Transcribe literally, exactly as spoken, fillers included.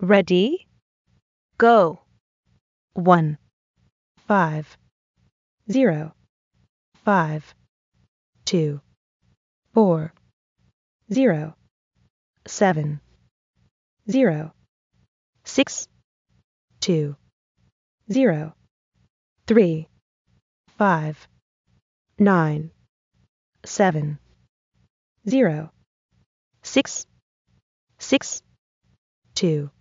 Ready? Go. One, five, zero, five, two, four, zero, seven, zero, six, two, zero, three, five, nine, seven, zero, six, six, two.